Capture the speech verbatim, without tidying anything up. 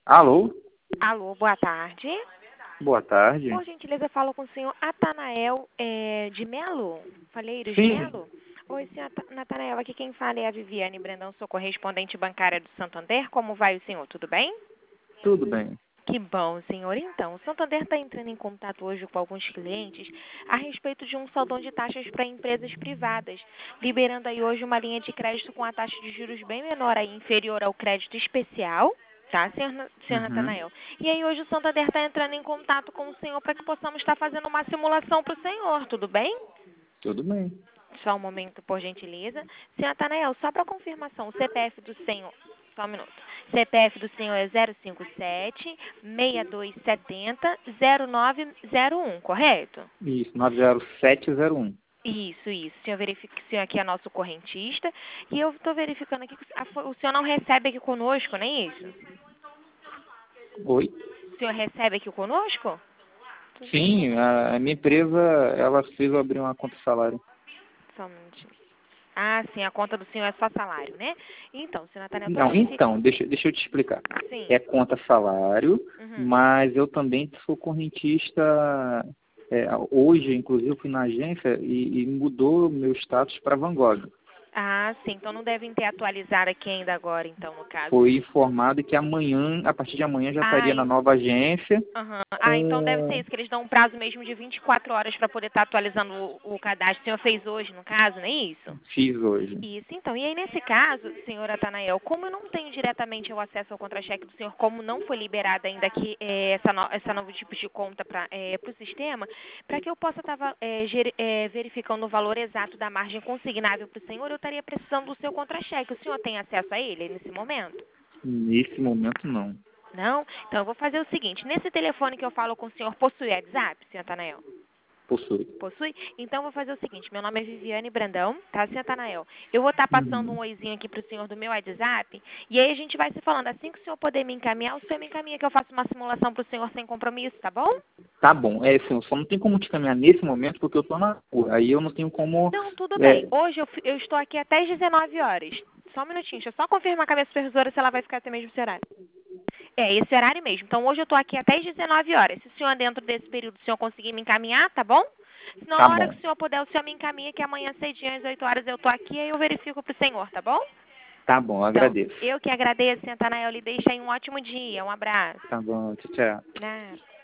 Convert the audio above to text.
Alô? Alô, boa tarde. Boa tarde. Por gentileza, falo com o senhor Atanael é, de Melo? Falheiros de Sim. Melo? Oi, senhor Ata- Natanael, aqui quem fala é a Viviane Brandão, sou correspondente bancária do Santander. Como vai o senhor? Tudo bem? Tudo bem. Que bom, senhor. Então, o Santander está entrando em contato hoje com alguns clientes a respeito de um saldão de taxas para empresas privadas, liberando aí hoje uma linha de crédito com a taxa de juros bem menor, aí, inferior ao crédito especial, tá, senhor, Na- senhor Uhum. Natanael? E aí hoje o Santander está entrando em contato com o senhor para que possamos estar fazendo uma simulação para o senhor, tudo bem? Tudo bem. Só um momento, por gentileza. Senhor Natanael, só para confirmação, o C P F do senhor... Só um minuto. C P F do senhor é zero cinco sete, seis dois sete zero, zero nove zero um, correto? Isso, nove zero sete zero um. Isso, isso. O senhor verifica que o senhor aqui é nosso correntista. E eu estou verificando aqui que a- o senhor não recebe aqui conosco, não é isso? Oi? O senhor recebe aqui conosco? Sim, a, a minha empresa, ela fez eu abrir uma conta de salário. Só um minutinho. Ah, sim, a conta do senhor é só salário, né? Então, senhor Natanael, para Não, verificar... então, deixa, deixa eu te explicar. Sim. É conta salário, Uhum. mas eu também sou correntista. É, hoje, inclusive, eu fui na agência e, e mudou meu status para Van Gogh. Ah, sim. Então não devem ter atualizado aqui ainda agora, então, no caso. Foi informado que amanhã, a partir de amanhã, já Ah, estaria na en- nova agência aham. Ah, então deve ser com... isso, que eles dão um prazo mesmo de vinte e quatro horas para poder estar atualizando o, o cadastro. O senhor fez hoje, no caso, não é isso? Fiz hoje. Isso, então. E aí, nesse caso, senhor Atanael, como eu não tenho diretamente o acesso ao contra-cheque do senhor, como não foi liberada ainda aqui eh, essa, no, essa novo tipo de conta para o sistema, para que eu possa estar verificando o valor exato da margem consignável para o senhor, eu estaria precisando do seu contra-cheque. O senhor tem acesso a ele nesse momento? Nesse momento, não. Não? Então eu vou fazer o seguinte, nesse telefone que eu falo com o senhor, possui WhatsApp, senhor Atanael? Possui. Possui? Então eu vou fazer o seguinte, meu nome é Viviane Brandão, tá, senhor Atanael? Eu vou estar passando um Uhum. oizinho aqui pro senhor do meu WhatsApp, e aí a gente vai se falando. Assim que o senhor poder me encaminhar, o senhor me encaminha que eu faço uma simulação pro senhor sem compromisso, tá bom? Tá bom. É assim, só não tem como te caminhar nesse momento porque eu tô na rua. Aí eu não tenho como... Não, tudo bem. É, Hoje eu, fi- eu estou aqui até às dezenove horas. Só um minutinho, deixa eu só confirmar com a minha supervisora se ela vai ficar até mesmo esse horário. É, esse horário mesmo. Então hoje eu estou aqui até às dezenove horas. Se o senhor, dentro desse período, o senhor conseguir me encaminhar, tá bom? Se não, tá a hora que bom. o senhor puder, o senhor me encaminha, que amanhã cedinho, às oito horas, eu estou aqui e eu verifico pro senhor, tá bom? Tá bom, Então, agradeço. eu que agradeço, Natanael, lhe deixa aí um ótimo dia. Um abraço. Tá bom, tchau, tchau. Nada.